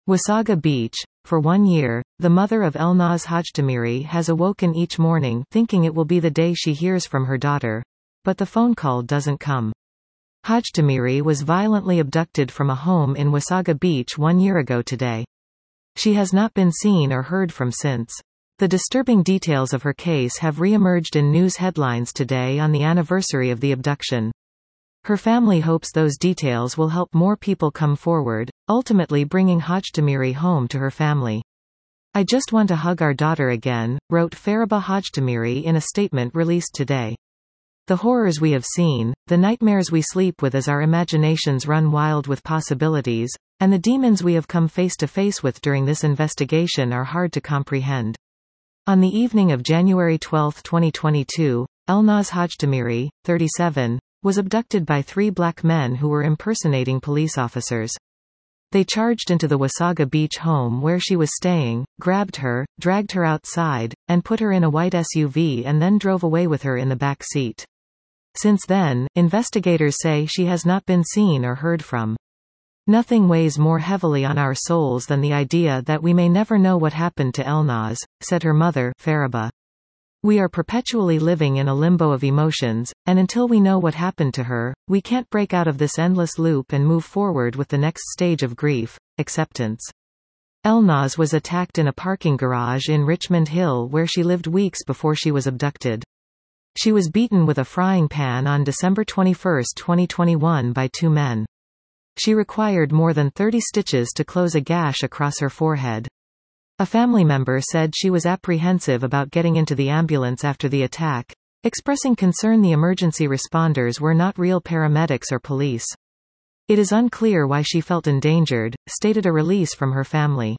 Wasaga Beach. For 1 year, the mother of Elnaz Hajtamiri has awoken each morning thinking it will be the day she hears from her daughter. But the phone call doesn't come. Hajtamiri was violently abducted from a home in Wasaga Beach 1 year ago today. She has not been seen or heard from since. The disturbing details of her case have re-emerged in news headlines today on the anniversary of the abduction. Her family hopes those details will help more people come forward, ultimately bringing Hajtamiri home to her family. "I just want to hug our daughter again," wrote Fariba Hajtamiri in a statement released today. "The horrors we have seen, the nightmares we sleep with as our imaginations run wild with possibilities, and the demons we have come face to face with during this investigation are hard to comprehend." On the evening of January 12, 2022, Elnaz Hajtamiri, 37, was abducted by 3 black men who were impersonating police officers. They charged into the Wasaga Beach home where she was staying, grabbed her, dragged her outside, and put her in a white SUV and then drove away with her in the back seat. Since then, investigators say she has not been seen or heard from. "Nothing weighs more heavily on our souls than the idea that we may never know what happened to Elnaz," said her mother, Fariba. "We are perpetually living in a limbo of emotions, and until we know what happened to her, we can't break out of this endless loop and move forward with the next stage of grief, acceptance." Elnaz was attacked in a parking garage in Richmond Hill where she lived weeks before she was abducted. She was beaten with a frying pan on December 21, 2021 by 2 men. She required more than 30 stitches to close a gash across her forehead. A family member said she was apprehensive about getting into the ambulance after the attack, expressing concern the emergency responders were not real paramedics or police. "It is unclear why she felt endangered," stated a release from her family.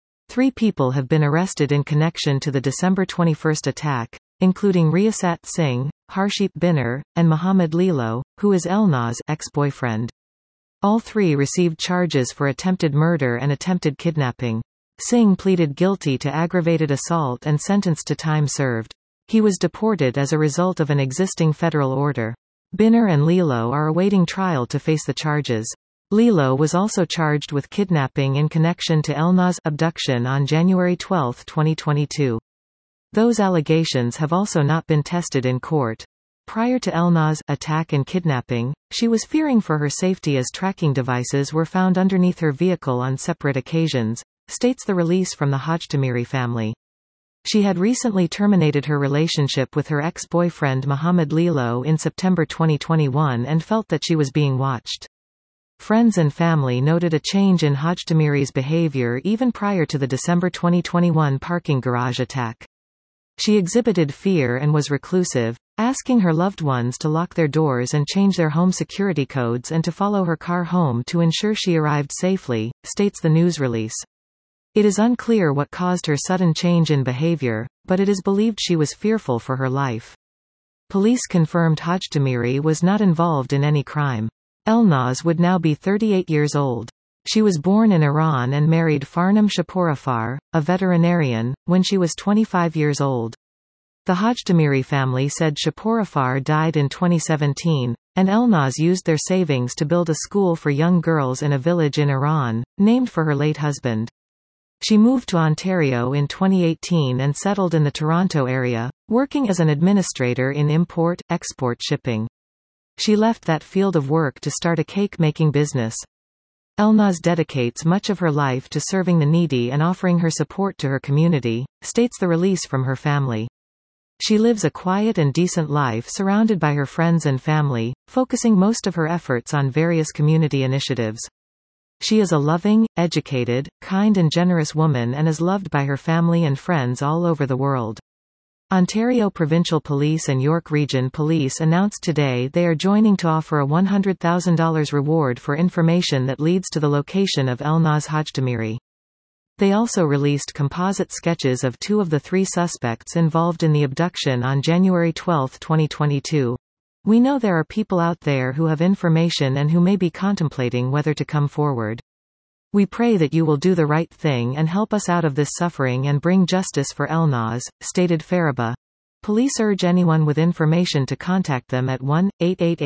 3 people have been arrested in connection to the December 21 attack, including Riyasat Singh, Harshit Binner, and Mohammed Lilo, who is Elnaz's ex-boyfriend. All 3 received charges for attempted murder and attempted kidnapping. Singh pleaded guilty to aggravated assault and sentenced to time served. He was deported as a result of an existing federal order. Binner and Lilo are awaiting trial to face the charges. Lilo was also charged with kidnapping in connection to Elnaz's abduction on January 12, 2022. Those allegations have also not been tested in court. Prior to Elnaz's attack and kidnapping, she was fearing for her safety as tracking devices were found underneath her vehicle on separate occasions, states the release from the Hajtamiri family. She had recently terminated her relationship with her ex-boyfriend Mohammed Lilo in September 2021 and felt that she was being watched. Friends and family noted a change in Hajtamiri's behavior even prior to the December 2021 parking garage attack. She exhibited fear and was reclusive, asking her loved ones to lock their doors and change their home security codes and to follow her car home to ensure she arrived safely, states the news release. It is unclear what caused her sudden change in behavior, but it is believed she was fearful for her life. Police confirmed Hajtamiri was not involved in any crime. Elnaz would now be 38 years old. She was born in Iran and married Farnam Shaporafar, a veterinarian, when she was 25 years old. The Hajtamiri family said Shaporafar died in 2017, and Elnaz used their savings to build a school for young girls in a village in Iran, named for her late husband. She moved to Ontario in 2018 and settled in the Toronto area, working as an administrator in import-export shipping. She left that field of work to start a cake-making business. Elnaz dedicates much of her life to serving the needy and offering her support to her community, states the release from her family. She lives a quiet and decent life surrounded by her friends and family, focusing most of her efforts on various community initiatives. She is a loving, educated, kind and generous woman and is loved by her family and friends all over the world. Ontario Provincial Police and York Region Police announced today they are joining to offer a $100,000 reward for information that leads to the location of Elnaz Hajtamiri. They also released composite sketches of 2 of the 3 suspects involved in the abduction on January 12, 2022. "We know there are people out there who have information and who may be contemplating whether to come forward. We pray that you will do the right thing and help us out of this suffering and bring justice for Elnaz," stated Fariba. Police urge anyone with information to contact them at 1-888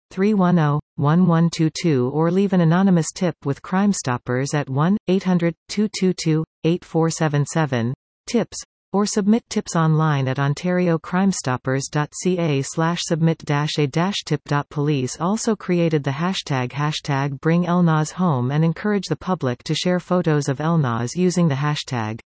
310-1122 or leave an anonymous tip with Crime Stoppers at 1-800-222-8477. Tips, or submit tips online at ontariocrimestoppers.ca/submit-a-tip.police also created the hashtag #BringElnazHome and encourage the public to share photos of Elnaz using the hashtag.